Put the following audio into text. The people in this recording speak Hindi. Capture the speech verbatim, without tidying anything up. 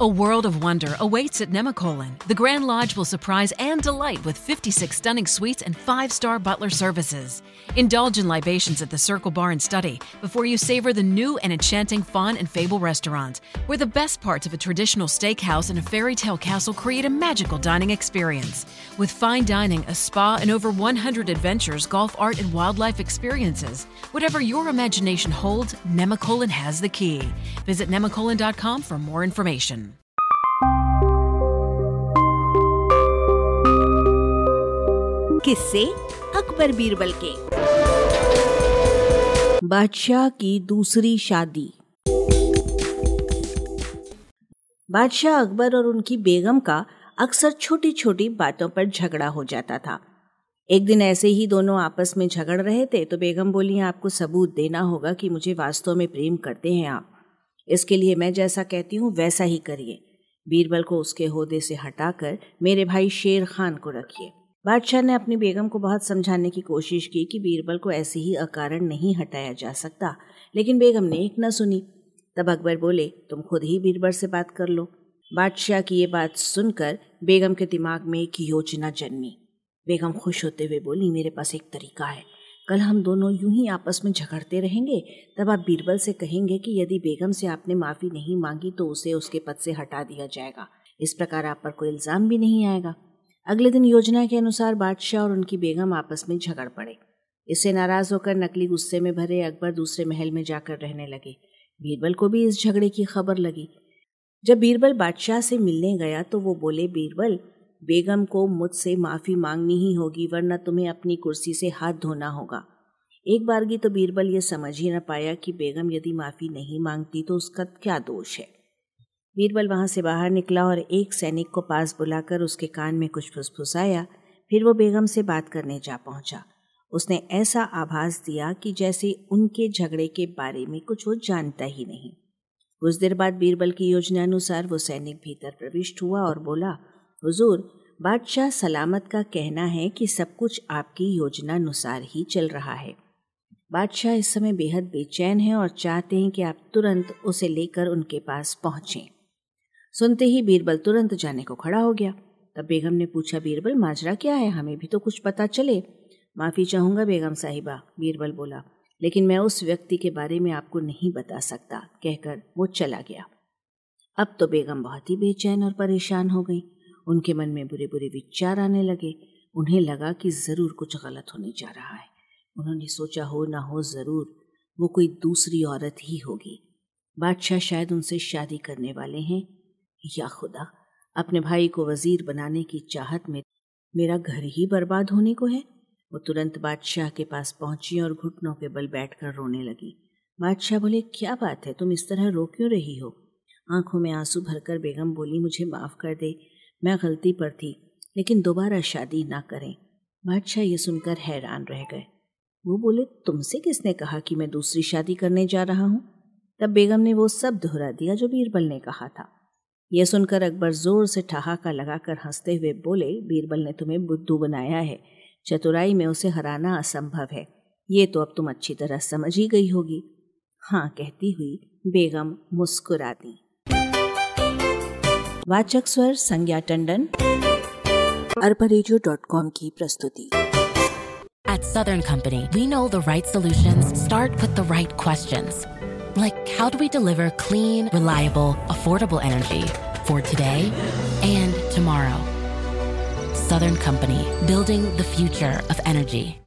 A world of wonder awaits at Nemacolin. The Grand Lodge will surprise and delight with fifty-six stunning suites and five-star butler services. Indulge in libations at the Circle Bar and Study before you savor the new and enchanting Fawn and Fable restaurant, where the best parts of a traditional steakhouse and a fairy tale castle create a magical dining experience. With fine dining, a spa, and over one hundred adventures, golf, art, and wildlife experiences, whatever your imagination holds, Nemacolin has the key. Visit nemacolin dot com for more information. किस्से अकबर बीरबल के। बादशाह की दूसरी शादी। बादशाह अकबर और उनकी बेगम का अक्सर छोटी छोटी बातों पर झगड़ा हो जाता था। एक दिन ऐसे ही दोनों आपस में झगड़ रहे थे तो बेगम बोली, आपको सबूत देना होगा कि मुझे वास्तव में प्रेम करते हैं आप। इसके लिए मैं जैसा कहती हूँ वैसा ही करिए। बीरबल को उसके ओहदे से हटाकर मेरे भाई शेर खान को रखिए। बादशाह ने अपनी बेगम को बहुत समझाने की कोशिश की कि बीरबल को ऐसे ही अकारण नहीं हटाया जा सकता, लेकिन बेगम ने एक न सुनी। तब अकबर बोले, तुम खुद ही बीरबल से बात कर लो। बादशाह की ये बात सुनकर बेगम के दिमाग में एक योजना जन्मी। बेगम खुश होते हुए बोली, मेरे पास एक तरीका है। कल हम दोनों यूं ही आपस में झगड़ते रहेंगे, तब आप बीरबल से कहेंगे कि यदि बेगम से आपने माफ़ी नहीं मांगी तो उसे उसके पद से हटा दिया जाएगा। इस प्रकार आप पर कोई इल्ज़ाम भी नहीं आएगा। अगले दिन योजना के अनुसार बादशाह और उनकी बेगम आपस में झगड़ पड़े। इससे नाराज़ होकर नकली गुस्से में भरे अकबर दूसरे महल में जाकर रहने लगे। बीरबल को भी इस झगड़े की खबर लगी। जब बीरबल बादशाह से मिलने गया तो वो बोले, बीरबल, बेगम को मुझसे माफ़ी मांगनी ही होगी, वरना तुम्हें अपनी कुर्सी से हाथ धोना होगा। एक बारगी तो बीरबल ये समझ ही न पाया कि बेगम यदि माफ़ी नहीं मांगती तो उसका क्या दोष है। बीरबल वहाँ से बाहर निकला और एक सैनिक को पास बुलाकर उसके कान में कुछ फुसफुसाया। फिर वो बेगम से बात करने जा पहुँचा। उसने ऐसा आभास दिया कि जैसे उनके झगड़े के बारे में कुछ वो जानता ही नहीं। कुछ देर बाद बीरबल की योजनानुसार वो सैनिक भीतर प्रविष्ट हुआ और बोला, हुजूर, बादशाह सलामत का कहना है कि सब कुछ आपकी योजनानुसार ही चल रहा है। बादशाह इस समय बेहद बेचैन है और चाहते हैं कि आप तुरंत उसे लेकर उनके पास पहुँचें। सुनते ही बीरबल तुरंत जाने को खड़ा हो गया। तब बेगम ने पूछा, बीरबल, माजरा क्या है, हमें भी तो कुछ पता चले। माफ़ी चाहूँगा बेगम साहिबा, बीरबल बोला, लेकिन मैं उस व्यक्ति के बारे में आपको नहीं बता सकता, कहकर वो चला गया। अब तो बेगम बहुत ही बेचैन और परेशान हो गई। उनके मन में बुरे बुरे विचार आने लगे। उन्हें लगा कि ज़रूर कुछ गलत होने जा रहा है। उन्होंने सोचा, हो ना हो ज़रूर वो कोई दूसरी औरत ही होगी। बादशाह शायद उनसे शादी करने वाले हैं। या खुदा, अपने भाई को वजीर बनाने की चाहत में मेरा घर ही बर्बाद होने को है। वो तुरंत बादशाह के पास पहुंची और घुटनों के बल बैठकर रोने लगी। बादशाह बोले, क्या बात है, तुम इस तरह रो क्यों रही हो? आंखों में आंसू भरकर बेगम बोली, मुझे माफ़ कर दे, मैं गलती पर थी, लेकिन दोबारा शादी ना करें। बादशाह ये सुनकर हैरान रह गए। वो बोले, तुमसे किसने कहा कि मैं दूसरी शादी करने जा रहा हूँ? तब बेगम ने वो सब दोहरा दिया जो बीरबल ने कहा था। यह सुनकर अकबर जोर से ठहाका लगाकर हंसते हुए बोले, बीरबल ने तुम्हें बुद्धू बनाया है, चतुराई में उसे हराना असंभव है। ये तो अब तुम अच्छी तरह समझ ही गई होगी। हाँ कहती हुई बेगम मुस्कुरा दी। वाचक स्वर संज्ञा टंडन, अरबरेडियो डॉट कॉम की प्रस्तुति। At Southern Company, we know the right solutions start with the right questions. Like, how do we deliver clean, reliable, affordable energy for today and tomorrow? Southern Company, building the future of energy.